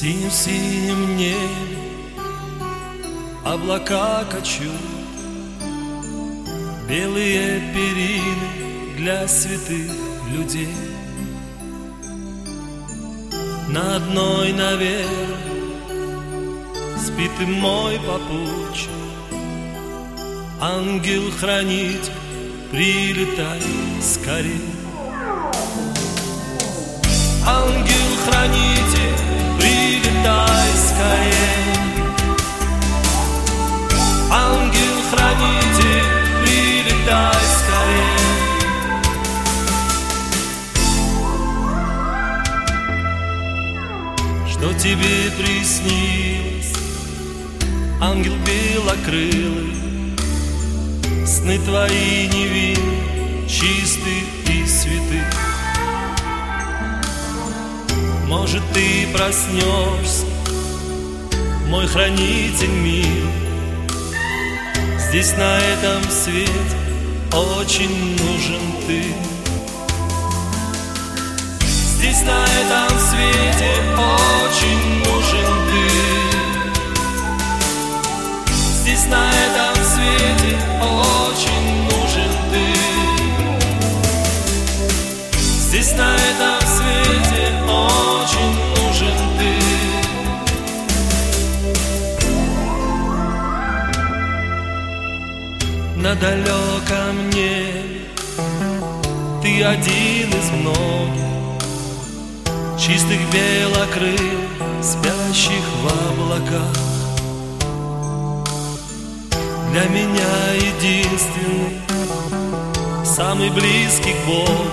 синем небе облака кочуют, белые перины для святых людей. На одной, наверное, спит и мой попутчик. Ангел-хранитель, прилетай скорей. Ангел-хранитель, прилетай скорей. Ангел-хранитель, прилетай скорей. Что тебе приснилось, ангел белокрылый? Сны твои невинны, чисты и святы. Может, ты проснешься, мой хранитель мил. Здесь, на этом свете, очень нужен ты. Здесь, на этом свете, очень нужен ты. Здесь, на этом свете, очень нужен ты. Здесь, на этом свете, очень нужен ты. На далеком небе ты один из многих, чистых белокрылых, спящих в облаках. Для меня единственный, самый близкий к Богу.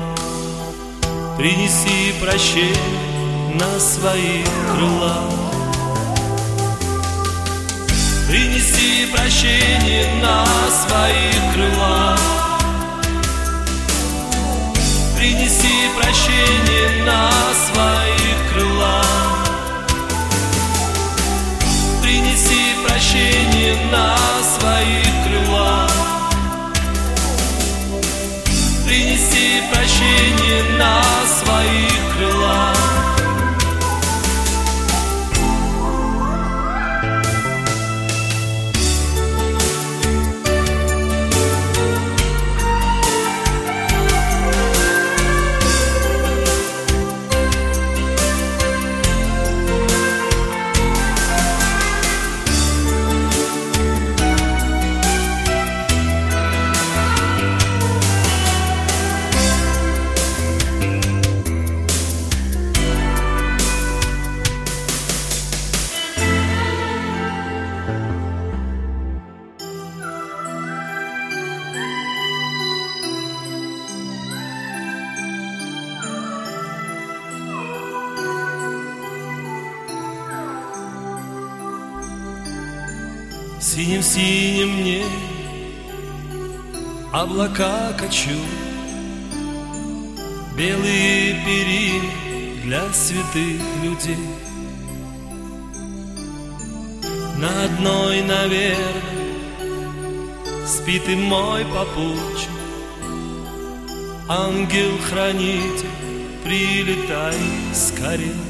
Принеси прощение на своих крылах. Принеси прощение на своих крылах. Принеси прощение на своих крылах. Принеси прощение на своих крылах. Принеси прощение на своих крылах. В синем небе облака кочуют, белые перины для святых людей. На одной, наверное, спит и мой попутчик. Ангел-хранитель, прилетай скорей.